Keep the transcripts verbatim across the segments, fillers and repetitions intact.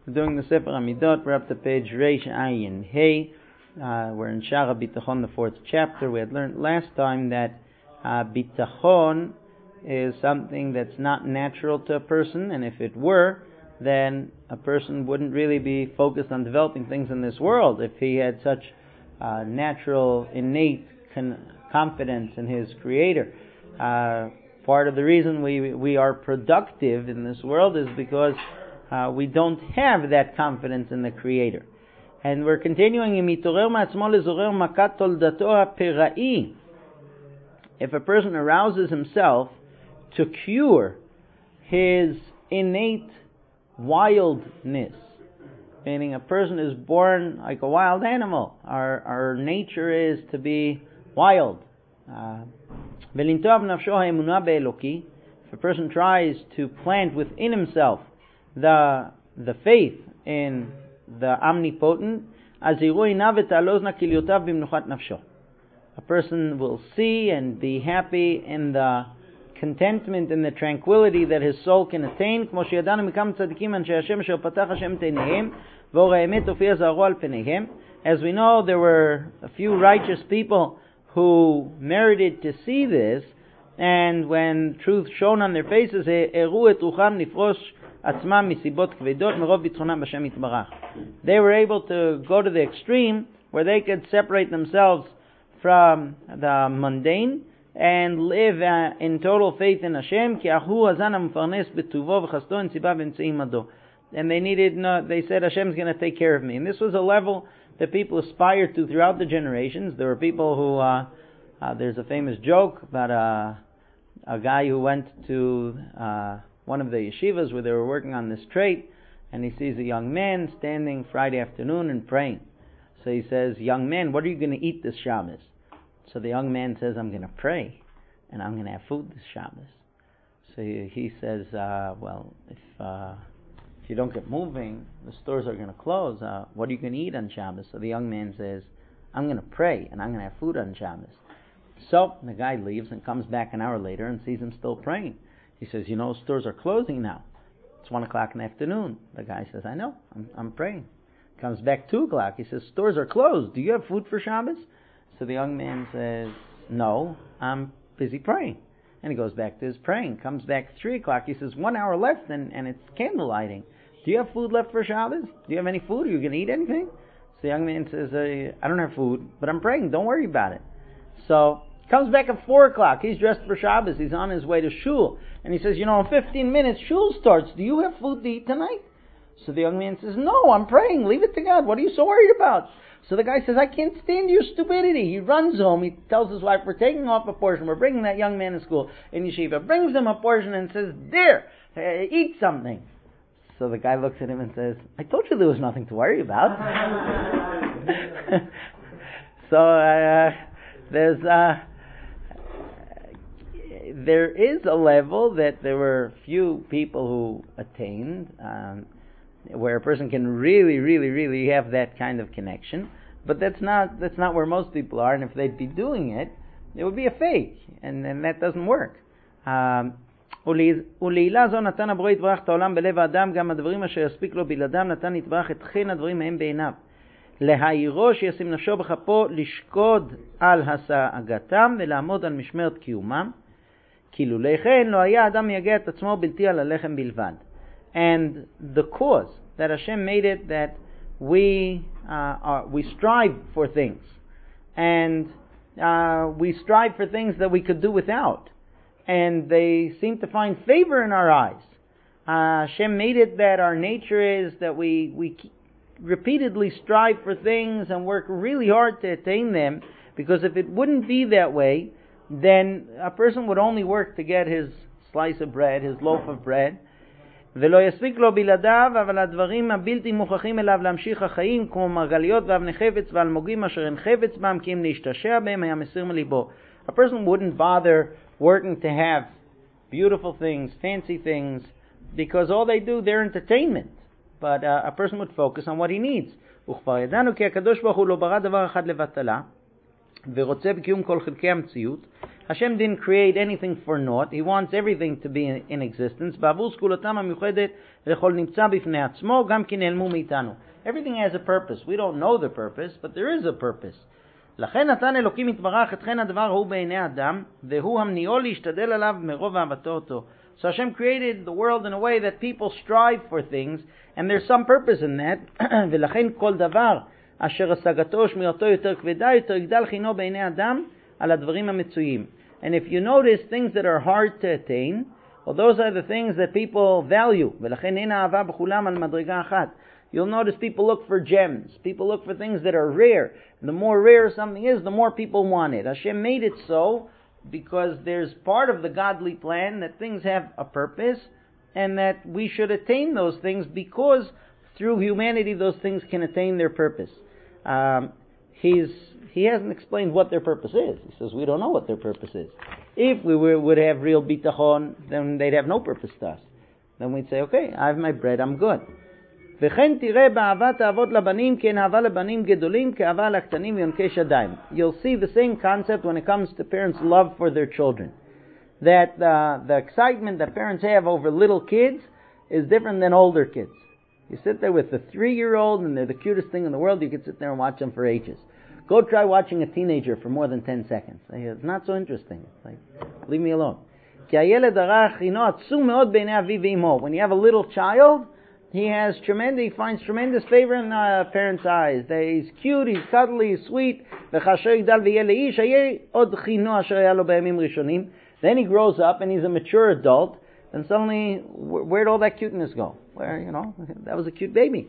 We're doing the Sefer Amidot. We're up to page Reish Ayin Hey. Uh, we're in Shara Bitachon, the fourth chapter. We had learned last time that uh, Bitachon is something that's not natural to a person, and if it were, then a person wouldn't really be focused on developing things in this world if he had such uh, natural, innate con- confidence in his Creator. Uh, part of the reason we we are productive in this world is because uh, we don't have that confidence in the Creator. And we're continuing in Mitorer ma'atzmo lezorer makat toldato ha'perai. If a person arouses himself to cure his innate wildness, meaning a person is born like a wild animal. Our our nature is to be wild. Uh, if a person tries to plant within himself the the faith in the omnipotent, a person will see and be happy in the contentment and the tranquility that his soul can attain. As we know, there were a few righteous people who merited to see this, and when truth shone on their faces, they were able to go to the extreme where they could separate themselves from the mundane and live uh, in total faith in Hashem. And they needed, no, they said, Hashem's going to take care of me. And this was a level that people aspired to throughout the generations. There were people who, uh, uh, there's a famous joke about a, a guy who went to uh, one of the yeshivas where they were working on this trait, and he sees a young man standing Friday afternoon and praying. So he says, young man, what are you going to eat this Shabbos? So the young man says, I'm going to pray, and I'm going to have food this Shabbos. So he, he says, uh, well, if uh, if you don't get moving, the stores are going to close. Uh, what are you going to eat on Shabbos? So the young man says, I'm going to pray, and I'm going to have food on Shabbos. So the guy leaves and comes back an hour later and sees him still praying. He says, you know, stores are closing now. It's one o'clock in the afternoon. The guy says, I know, I'm, I'm praying. Comes back two o'clock. He says, stores are closed. Do you have food for Shabbos? So the young man says, no, I'm busy praying. And he goes back to his praying. Comes back three o'clock. He says, one hour left and, and it's candle lighting. Do you have food left for Shabbos? Do you have any food? Are you going to eat anything? So the young man says, uh, I don't have food, but I'm praying. Don't worry about it. So comes back at four o'clock. He's dressed for Shabbos. He's on his way to shul. And he says, you know, in fifteen minutes, shul starts. Do you have food to eat tonight? So the young man says, no, I'm praying. Leave it to God. What are you so worried about? So the guy says, I can't stand your stupidity. He runs home. He tells his wife, we're taking off a portion. We're bringing that young man to school in yeshiva. Brings him a portion and says, there, uh, eat something. So the guy looks at him and says, I told you there was nothing to worry about. so uh, there's uh, there is a level that there were few people who attained, um, where a person can really, really, really have that kind of connection. But that's not that's not where most people are, and if they'd be doing it, it would be a fake, and, and that doesn't work. ולעילה זו נתן הבורא יתברך את העולם בלב האדם, גם הדברים אשר יספיק לו בלעדם נתן יתברך את חן הדברים מהם בעיניו. להעירו שישים נפשו בכפו לשקוד על השגתם ולעמוד על משמרת קיומם. כי לולא כן לא היה אדם מייגע את עצמו בלתי על הלחם בלבד. And the cause that Hashem made it that we uh, are, we strive for things, and uh, we strive for things that we could do without, and they seem to find favor in our eyes. Uh, Hashem made it that our nature is that we we repeatedly strive for things and work really hard to attain them, because if it wouldn't be that way, then a person would only work to get his slice of bread, his loaf of bread, ולא יספיק לו בלעדיו, אבל הדברים הבלתי מוכרחים אליו להמשיך החיים, כמו מרגליות ואבני חפץ ואלמוגים אשר אין חפץ בהם, כי אם להשתשע בהם היה מסיר מליבו. A person wouldn't bother working to have beautiful things, fancy things, because all they do, they're entertainment. But uh, a person would focus on what he needs. וכבר ידענו כי הקדוש ברוך הוא לא ברא דבר אחד לבטלה, ורוצה בקיום כל חלקי המציאות, Hashem didn't create anything for naught. He wants everything to be in, in existence. Everything has a purpose. We don't know the purpose, but there is a purpose. לכן נתן אלוקים יתברך את חן הדבר ההוא בעיני אדם, והוא המניעו להשתדל עליו מרוב אהבתו אותו. So Hashem created the world in a way that people strive for things, and there's some purpose in that. ולכן כל דבר אשר השגתו שמירתו יותר כבדה, יותר יגדל חינו בעיני אדם על הדברים המצויים. And if you notice things that are hard to attain, well, those are the things that people value. ולכן אין אהבה בכולם על מדרגה אחת. You'll notice people look for gems. People look for things that are rare. And the more rare something is, the more people want it. Hashem made it so because there's part of the godly plan that things have a purpose and that we should attain those things because through humanity those things can attain their purpose. Um, he's, he hasn't explained what their purpose is. He says we don't know what their purpose is. If we were, would have real bitachon, then they'd have no purpose to us. Then we'd say, okay, I have my bread, I'm good. וכן תראה באהבת האבות לבנים כן אהבה לבנים גדולים כאהבה לקטנים ויונקי שדיים. You'll see the same concept when it comes to parents' love for their children. That uh, the excitement that parents have over little kids is different than older kids. You sit there with a three-year-old and they're the cutest thing in the world, you can sit there and watch them for ages. Go try watching a teenager for more than ten seconds. It's not so interesting. It's like, leave me alone. כי הילד הרך הינו עצום מאוד בעיני אביו ואמו. When you have a little child, he has tremendous, he finds tremendous favor in uh, parents' eyes. He's cute, he's cuddly, he's sweet. Then he grows up and he's a mature adult. Then suddenly, where'd all that cuteness go? Where, you know, that was a cute baby.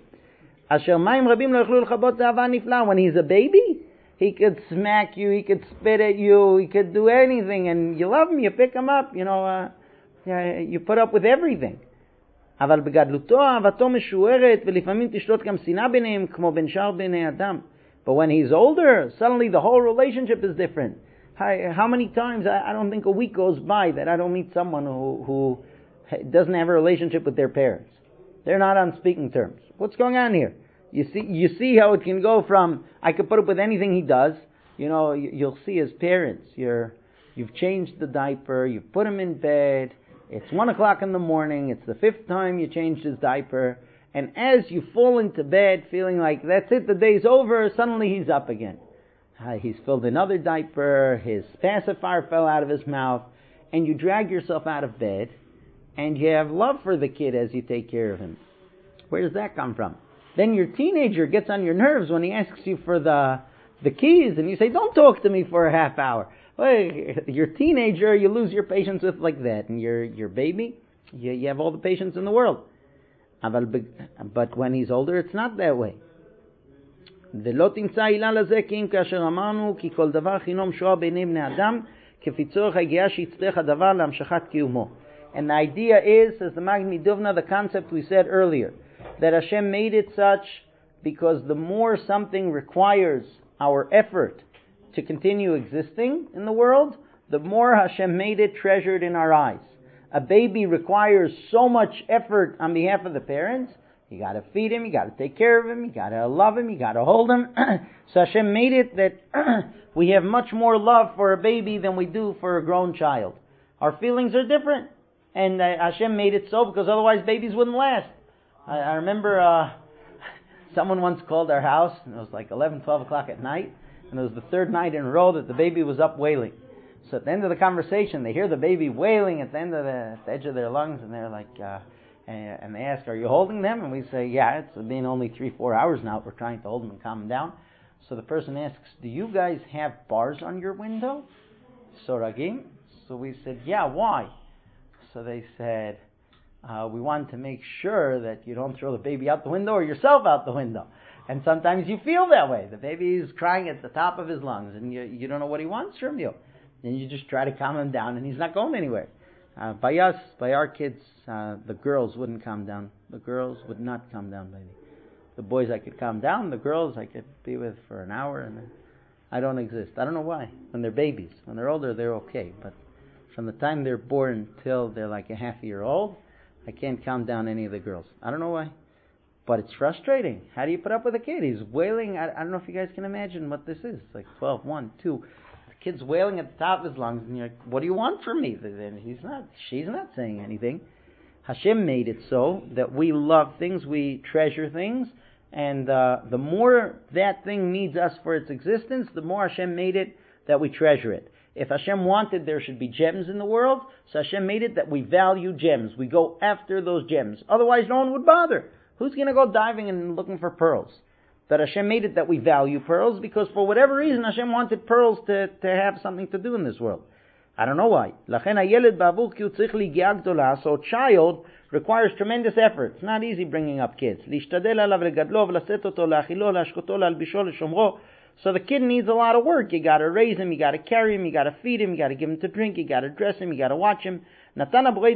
When he's a baby, he could smack you, he could spit at you, he could do anything, and you love him, you pick him up, you know, uh, you put up with everything. אבל בגדלותו אהבתו משוערת ולפעמים תשלוט גם שנאה ביניהם כמו בין שאר בני אדם. But when he's older, suddenly the whole relationship is different. How, how many times, I, I don't think a week goes by that I don't meet someone who, who doesn't have a relationship with their parents. They're not on speaking terms. What's going on here? You see, you see how it can go from, I could put up with anything he does. You know, you'll see his parents. You're, you've changed the diaper, you've put him in bed. It's one o'clock in the morning, it's the fifth time you changed his diaper, and as you fall into bed feeling like that's it, the day's over, suddenly he's up again. Uh, he's filled another diaper, his pacifier fell out of his mouth, and you drag yourself out of bed, and you have love for the kid as you take care of him. Where does that come from? Then your teenager gets on your nerves when he asks you for the, the keys, and you say, don't talk to me for a half hour. Well, your teenager, you lose your patience with like that. And your your baby, you, you have all the patience in the world. But when he's older, it's not that way. ולא תמצא עילה לזה כי אם כאשר אמרנו כי כל דבר חינום שואה בעיני בני אדם כפי צורך היגיעה שיצטרך הדבר להמשכת קיומו. And the idea is, says the Magid Midovna, the concept we said earlier, that Hashem made it such because the more something requires our effort to continue existing in the world, the more Hashem made it treasured in our eyes. A baby requires so much effort on behalf of the parents. You got to feed him, you got to take care of him, you got to love him, you got to hold him. So Hashem made it that we have much more love for a baby than we do for a grown child. Our feelings are different. And uh, Hashem made it so because otherwise babies wouldn't last. I, I remember uh, someone once called our house, and it was like eleven, twelve o'clock at night. And it was the third night in a row that the baby was up wailing. So at the end of the conversation, they hear the baby wailing at the end of the, at the edge of their lungs, and they're like, uh, and, and they ask, "Are you holding them?" And we say, "Yeah, it's been only three, four hours now. We're trying to hold them and calm them down." So the person asks, "Do you guys have bars on your window?" Soragim. So we said, "Yeah, why?" So they said, uh, "We want to make sure that you don't throw the baby out the window or yourself out the window." And sometimes you feel that way. The baby is crying at the top of his lungs, and you you don't know what he wants from you. And you just try to calm him down, and he's not going anywhere. Uh, by us, by our kids, uh, the girls wouldn't calm down. The girls would not calm down, baby. The boys I could calm down. The girls I could be with for an hour, and then I don't exist. I don't know why. When they're babies. When they're older, they're okay. But from the time they're born till they're like a half a year old, I can't calm down any of the girls. I don't know why. But it's frustrating. How do you put up with a kid? He's wailing. I, I don't know if you guys can imagine what this is. It's like twelve, one, two. The kid's wailing at the top of his lungs, and you're like, what do you want from me? And he's not, she's not saying anything. Hashem made it so that we love things, we treasure things, and uh, the more that thing needs us for its existence, the more Hashem made it that we treasure it. If Hashem wanted there should be gems in the world, so Hashem made it that we value gems. We go after those gems. Otherwise, no one would bother. Who's going to go diving and looking for pearls? But Hashem made it that we value pearls because for whatever reason, Hashem wanted pearls to, to have something to do in this world. I don't know why. So a child requires tremendous effort. It's not easy bringing up kids. So the kid needs a lot of work. You got to raise him, you got to carry him, you got to feed him, you got to give him to drink, you got to dress him, you got to watch him. So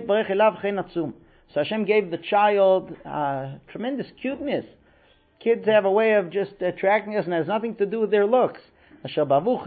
Hashem gave the child uh, tremendous cuteness. Kids have a way of just attracting us and has nothing to do with their looks. Because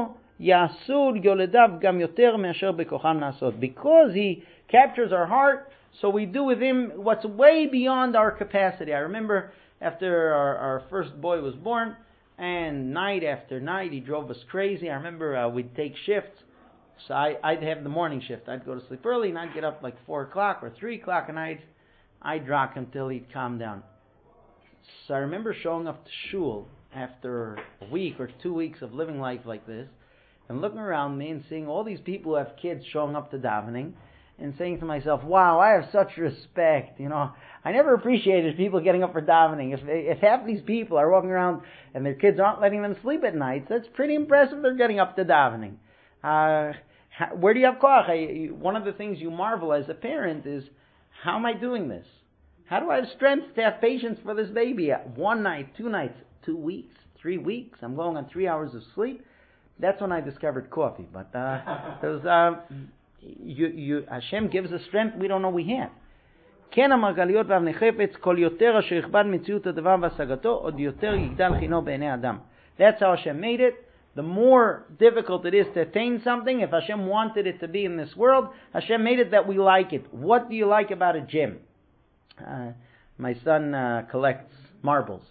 he captures our heart, so we do with him what's way beyond our capacity. I remember after our, our first boy was born, and night after night he drove us crazy. I remember uh, we'd take shifts, so I, I'd have the morning shift. I'd go to sleep early, and I'd get up like four o'clock or three o'clock, and I'd, I'd rock him till he'd calm down. So I remember showing up to shul after a week or two weeks of living life like this, and looking around me and seeing all these people who have kids showing up to davening, and saying to myself, wow, I have such respect. You know, I never appreciated people getting up for davening. If if half these people are walking around and their kids aren't letting them sleep at night, that's pretty impressive. They're getting up to davening. Uh, where do you have koach? I, one of the things you marvel as a parent is, how am I doing this? How do I have strength to have patience for this baby? One night, two nights, two weeks, three weeks. I'm going on three hours of sleep. That's when I discovered coffee. But uh, it was... Uh, You, you, Hashem gives us strength we don't know we have. כן המרגליות ואבני חפץ, כל יותר אשר יכבד מציאות הדבר והשגתו, עוד יותר יגדל חינו בעיני אדם. That's how Hashem made it. The more difficult it is to attain something, if Hashem wanted it to be in this world, Hashem made it that we like it. What do you like about a gem? Uh, my son uh, collects marbles.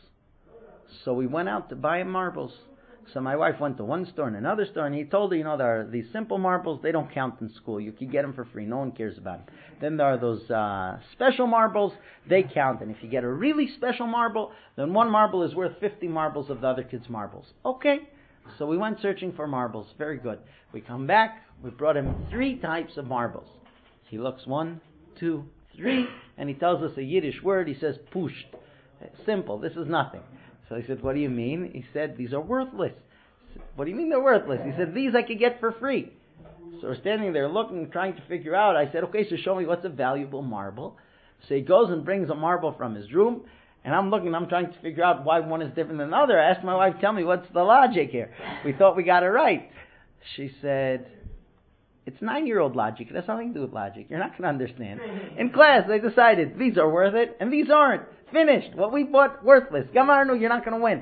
So we went out to buy him marbles. So my wife went to one store and another store, and he told her, you know, there are these simple marbles, they don't count in school. You can get them for free. No one cares about them. Then there are those uh, special marbles, they count. And if you get a really special marble, then one marble is worth fifty marbles of the other kids' marbles. Okay. So we went searching for marbles. Very good. We come back, we brought him three types of marbles. He looks one, two, three, and he tells us a Yiddish word. He says, pusht. Simple. This is nothing. So I said, what do you mean? He said, these are worthless. I said, what do you mean they're worthless? He said, these I could get for free. So we're standing there looking, trying to figure out. I said, okay, so show me what's a valuable marble. So he goes and brings a marble from his room, and I'm looking, I'm trying to figure out why one is different than the other. I asked my wife, tell me, what's the logic here? We thought we got it right. She said, it's nine-year-old logic. It has nothing to do with logic. You're not going to understand. In class, they decided, these are worth it, and these aren't. Finished. What we bought, worthless. Gamarnu, you're not going to win.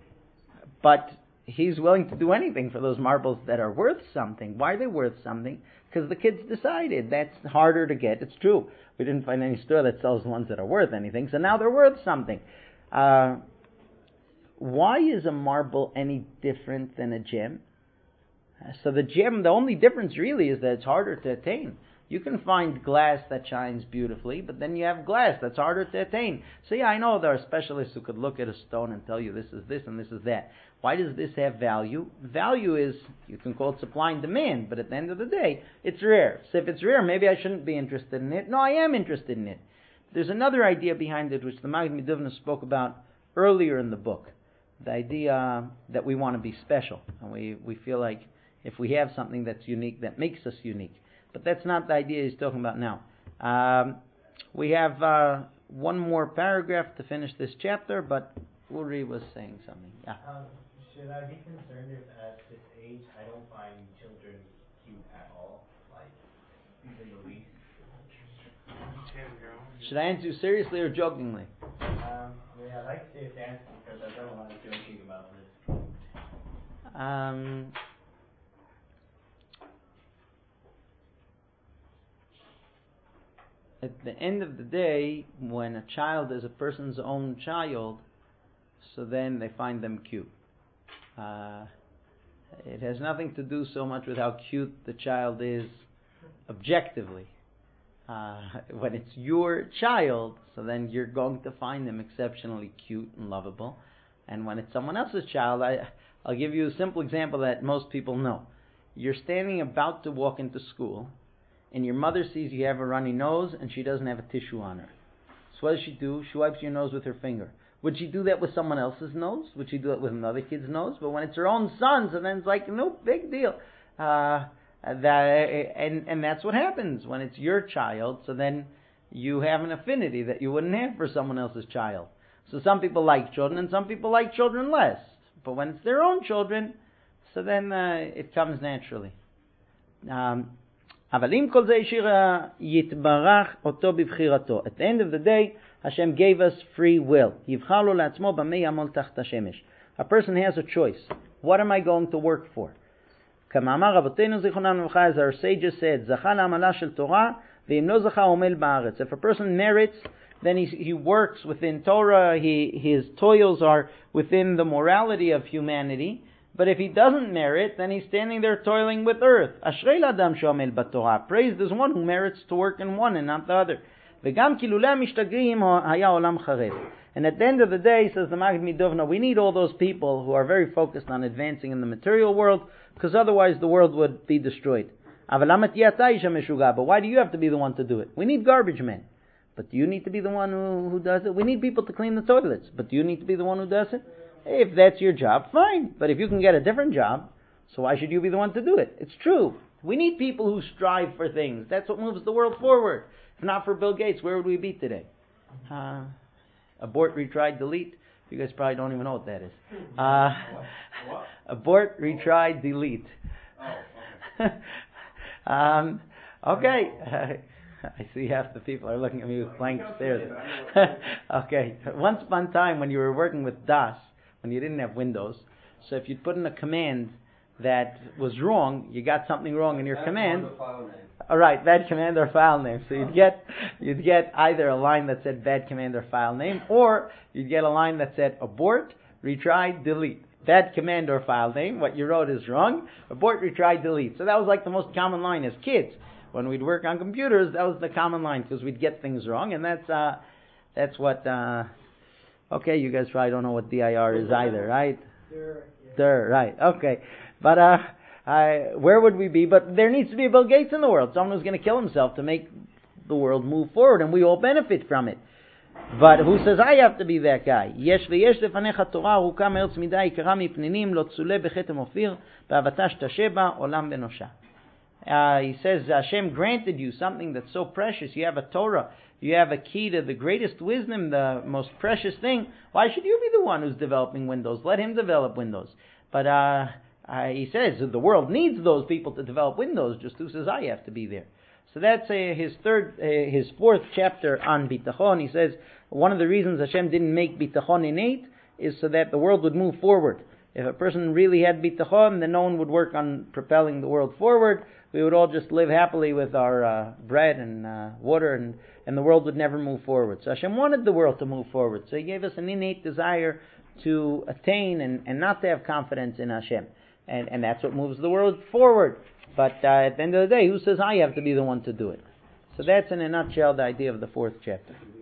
But he's willing to do anything for those marbles that are worth something. Why are they worth something? Because the kids decided that's harder to get. It's true. We didn't find any store that sells ones that are worth anything, so now they're worth something. Uh, why is a marble any different than a gem? Uh, so the gem, the only difference really is that it's harder to attain. You can find glass that shines beautifully, but then you have glass that's harder to attain. So yeah, I know there are specialists who could look at a stone and tell you this is this and this is that. Why does this have value? Value is, you can call it supply and demand, but at the end of the day, it's rare. So if it's rare, maybe I shouldn't be interested in it. No, I am interested in it. There's another idea behind it, which the Maggid Miduvna spoke about earlier in the book. The idea that we want to be special. And we, we feel like if we have something that's unique, that makes us unique. But that's not the idea he's talking about now. Um, we have uh, one more paragraph to finish this chapter, but Uri was saying something. Yeah. Um, should I be concerned if at this age I don't find children cute at all? Like, even the least? Should I answer you seriously or jokingly? Um, yeah, I'd like to see his answer because I've done a lot of joking about this. Um... At the end of the day, when a child is a person's own child, so then they find them cute. Uh, It has nothing to do so much with how cute the child is objectively. Uh, when it's your child, so then you're going to find them exceptionally cute and lovable. And when it's someone else's child, I, I'll give you a simple example that most people know. You're standing about to walk into school, and your mother sees you have a runny nose, and she doesn't have a tissue on her. So what does she do? She wipes your nose with her finger. Would she do that with someone else's nose? Would she do it with another kid's nose? But when it's her own son, so then it's like, no big deal. Uh, that, and, and that's what happens when it's your child, so then you have an affinity that you wouldn't have for someone else's child. So some people like children, and some people like children less. But when it's their own children, so then uh, it comes naturally. Um, אבל עם כל זה השאיר יתברך אותו בבחירתו. At the end of the day, Hashem gave us free will. יבחר לו לעצמו במה יעמול תחת השמש. A person has a choice. What am I going to work for? כמאמר רבותינו זיכרונם לברכה, as our sages said, זכה לעמלה של תורה, ואם לא זכה עמל בארץ. If a person merits, then he, he works within Torah, he, his toils are within the morality of humanity. But if he doesn't merit, then he's standing there toiling with earth. Ashrei l'adam she'omel b'Torah. Praised is one who merits to work in one and not the other. V'gam kilulei mishtagrim haya olam charev. And at the end of the day, says the Maggid Midovna, we need all those people who are very focused on advancing in the material world, because otherwise the world would be destroyed. But why do you have to be the one to do it? We need garbage men. But do you need to be the one who, who does it? We need people to clean the toilets. But do you need to be the one who does it? If that's your job, fine. But if you can get a different job, so why should you be the one to do it? It's true. We need people who strive for things. That's what moves the world forward. If not for Bill Gates, where would we be today? Uh, abort, retry, delete. You guys probably don't even know what that is. Uh, what? Abort, retry, delete. Oh, okay. um, okay. I see half the people are looking at me with blank stares. Okay. Once upon a time when you were working with DOS, when you didn't have Windows, so if you'd put in a command that was wrong, you got something wrong in your bad command. All right, bad command or file name. So you'd get you'd get either a line that said bad command or file name, or you'd get a line that said abort, retry, delete. Bad command or file name, what you wrote is wrong. Abort, retry, delete. So that was like the most common line as kids. When we'd work on computers, that was the common line, because we'd get things wrong, and that's uh, that's what. Uh, okay, you guys probably don't know what D I R is either, right? Dir, yeah. Dir, right? Okay, but uh, I, where would we be? But there needs to be a Bill Gates in the world, someone who's going to kill himself to make the world move forward, and we all benefit from it. But who says I have to be that guy? יש ויש לפניך תורה ארוכה מארץ מידה יקרה מפנינים לא תסולה בכתם אופיר באהבתה שתשה בה עולם בנושה. Uh, he says Hashem granted you something that's so precious. You have a Torah. You have a key to the greatest wisdom, the most precious thing. Why should you be the one who's developing Windows? Let him develop Windows. But uh, uh, he says the world needs those people to develop Windows. Just who says I have to be there? So that's uh, his third, uh, his fourth chapter on Bitachon. He says one of the reasons Hashem didn't make Bitachon innate is so that the world would move forward. If a person really had Bitachon, then no one would work on propelling the world forward. We would all just live happily with our uh, bread and uh, water, and, and the world would never move forward. So Hashem wanted the world to move forward. So He gave us an innate desire to attain and, and not to have confidence in Hashem. And, and that's what moves the world forward. But uh, at the end of the day, who says I have to be the one to do it? So that's in a nutshell the idea of the fourth chapter.